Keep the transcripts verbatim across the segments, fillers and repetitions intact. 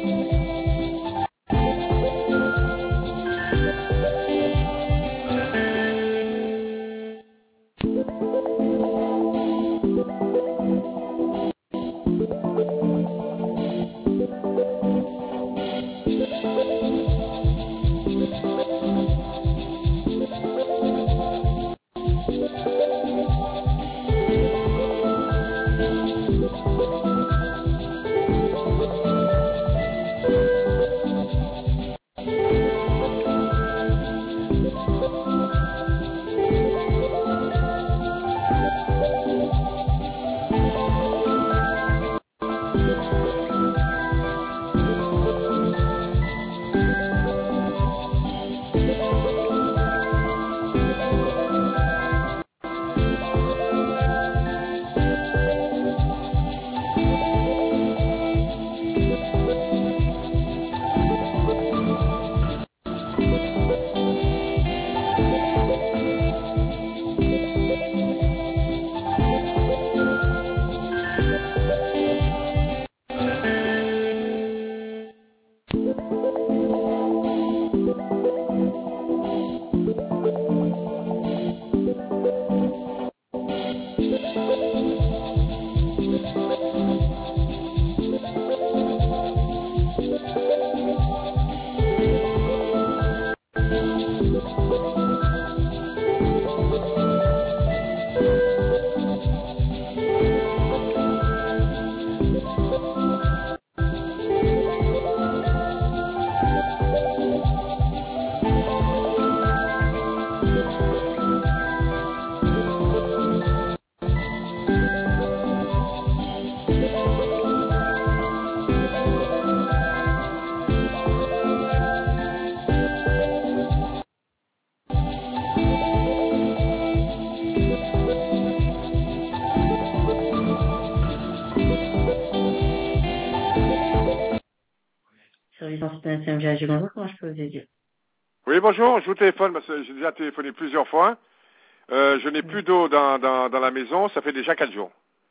Service institutionnel C M G, bonjour, comment je peux vous aider? Oui, bonjour, je vous téléphone parce que j'ai déjà téléphoné plusieurs fois. Euh, je n'ai plus d'eau dans, dans, dans la maison, ça fait déjà quatre jours.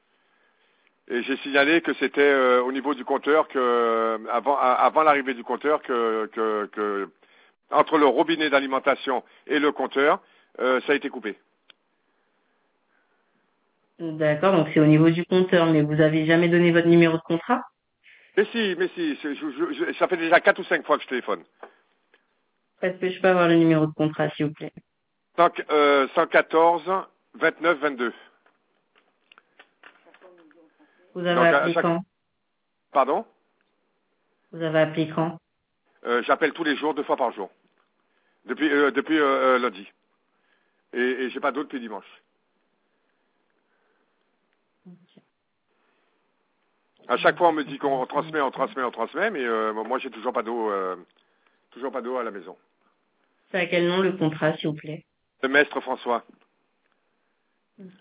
Et j'ai signalé que c'était euh, au niveau du compteur, que avant, avant l'arrivée du compteur, que, que, que entre le robinet d'alimentation et le compteur, euh, ça a été coupé. D'accord, donc c'est au niveau du compteur, mais vous avez jamais donné votre numéro de contrat? Mais si, mais si, je, je, je, ça fait déjà quatre ou cinq fois que je téléphone. Est-ce que je peux avoir le numéro de contrat, s'il vous plaît? Euh, cent quatorze, vingt-neuf, vingt-deux. Vous avez Donc, appelé chaque... quand? Pardon? Vous avez appelé quand? euh, J'appelle tous les jours, deux fois par jour. Depuis, euh, depuis euh, lundi. Et, et j'ai pas d'eau depuis dimanche. Okay. À chaque fois, on me dit qu'on transmet, on transmet, on transmet, mais euh, moi, j'ai toujours pas d'eau, euh, toujours pas d'eau à la maison. C'est à quel nom le contrat, s'il vous plaît? Le maître François. Okay.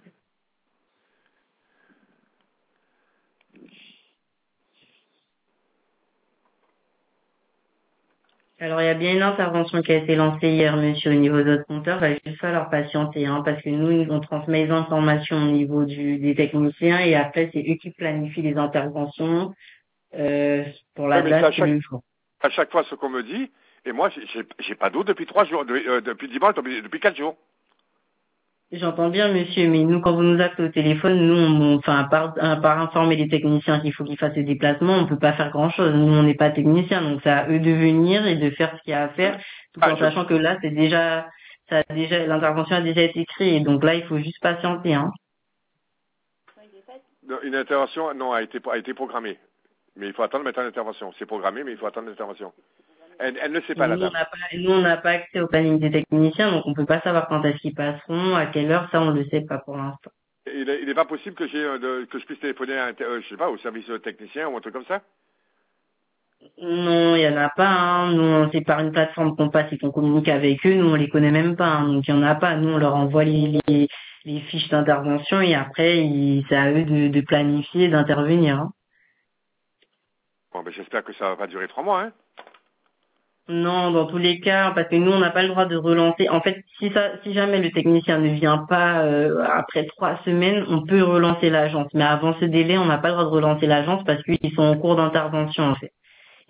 Alors, il y a bien une intervention qui a été lancée hier, monsieur, au niveau de votre compteur. Il va juste falloir patienter, hein, parce que nous, on transmet les informations au niveau du, des techniciens et après, c'est eux qui planifient les interventions euh, pour la Oui, mais c'est à date et chaque, le jour. à chaque fois ce qu'on me dit, et moi, j'ai, j'ai pas d'eau depuis trois jours, de, euh, depuis dimanche, depuis, depuis quatre jours. J'entends bien, monsieur, mais nous, quand vous nous appelez au téléphone, nous, on, enfin, par, par informer les techniciens qu'il faut qu'ils fassent les déplacements, on peut pas faire grand-chose. Nous, on n'est pas techniciens, donc c'est à eux de venir et de faire ce qu'il y a à faire, tout Ah, en je, sachant que là, c'est déjà, ça a déjà, l'intervention a déjà été créée, donc là, il faut juste patienter, hein. une intervention, non, a été, a été programmée. Mais il faut attendre maintenant l'intervention. C'est programmé, mais il faut attendre l'intervention. Elle, elle ne sait pas, Nous, la on dame. n'a pas, nous, on n'a pas accès au planning des techniciens, donc on peut pas savoir quand est-ce qu'ils passeront, à quelle heure, ça, on le sait pas pour l'instant. Il n'est pas possible que, j'ai, euh, de, que je puisse téléphoner à, un, euh, je sais pas, au service technicien ou un truc comme ça. Non, il y en a pas, hein. Nous, on- c'est par une plateforme qu'on passe et qu'on communique avec eux. Nous, on les connaît même pas, hein. Donc, il y en a pas. Nous, on leur envoie les, les, les fiches d'intervention et après, ils- c'est à eux de, de planifier, d'intervenir, hein. Bon, ben, j'espère que ça va pas durer trois mois, hein. Non, dans tous les cas, parce que nous, on n'a pas le droit de relancer. En fait, si ça, si jamais le technicien ne vient pas euh, après trois semaines, on peut relancer l'agence. Mais avant ce délai, on n'a pas le droit de relancer l'agence parce qu'ils sont en cours d'intervention, en fait.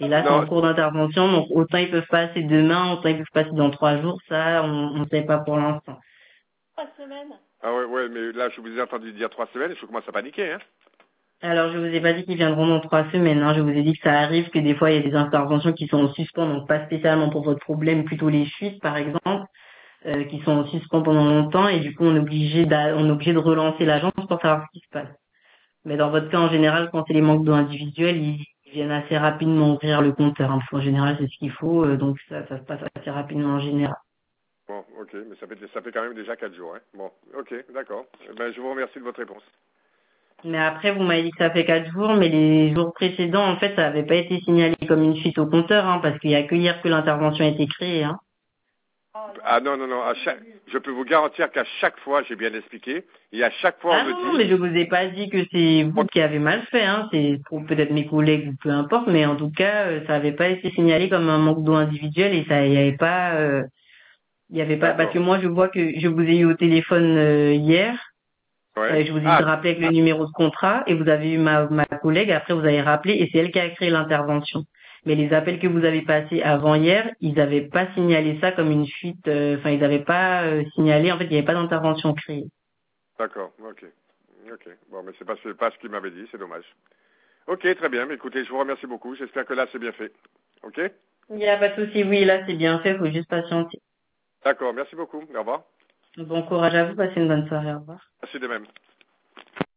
Et là, c'est en Non, cours d'intervention, donc autant ils peuvent passer demain, autant ils peuvent passer dans trois jours, ça, on ne sait pas pour l'instant. ah ouais, ouais, mais là, je vous ai entendu dire trois semaines, je commence à paniquer, hein. Alors, je vous ai pas dit qu'ils viendront dans trois semaines, hein. Je vous ai dit que ça arrive que des fois, il y a des interventions qui sont en suspens, donc pas spécialement pour votre problème, plutôt les fuites, par exemple, euh, qui sont en suspens pendant longtemps, et du coup, on est obligé d'a- on est obligé de relancer l'agence pour savoir ce qui se passe. Mais dans votre cas, en général, quand c'est les manques d'eau individuels, ils, ils viennent assez rapidement ouvrir le compteur, hein, parce qu'en général, c'est ce qu'il faut, euh, donc ça, ça se passe assez rapidement en général. Bon, ok, mais ça fait, ça fait quand même déjà quatre jours, hein. Bon, ok, d'accord. Eh ben, je vous remercie de votre réponse. Mais après, vous m'avez dit que ça fait quatre jours, mais les jours précédents, en fait, ça n'avait pas été signalé comme une fuite au compteur, hein, parce qu'il y a que hier que l'intervention a été créée, hein. Ah non, non, non, à chaque, je peux vous garantir qu'à chaque fois, j'ai bien expliqué, et à chaque fois, on Ah me non, non, dit, mais je vous ai pas dit que c'est vous qui avez mal fait, hein. C'est pour peut-être mes collègues ou peu importe, mais en tout cas, euh, ça n'avait pas été signalé comme un manque d'eau individuel et ça, il y avait pas, euh, il y avait pas, parce d'accord, que moi, je vois que je vous ai eu au téléphone euh, hier. ouais. Euh, je vous ai Ah, rappelé avec le numéro de contrat et vous avez eu ma, ma collègue, après vous avez rappelé et c'est elle qui a créé l'intervention. Mais les appels que vous avez passés avant hier, ils n'avaient pas signalé ça comme une fuite, euh, enfin ils n'avaient pas euh, signalé, en fait il n'y avait pas d'intervention créée. d'accord, ok, ok. Bon, mais c'est pas, c'est pas ce qu'il m'avait dit, c'est dommage. Ok, très bien, mais écoutez, je vous remercie beaucoup, j'espère que là, c'est bien fait. Ok? Il n'y a pas de souci, oui, là c'est bien fait, faut juste patienter. D'accord, merci beaucoup, au revoir. Bon courage à vous, passez une bonne soirée, au revoir. Merci de même.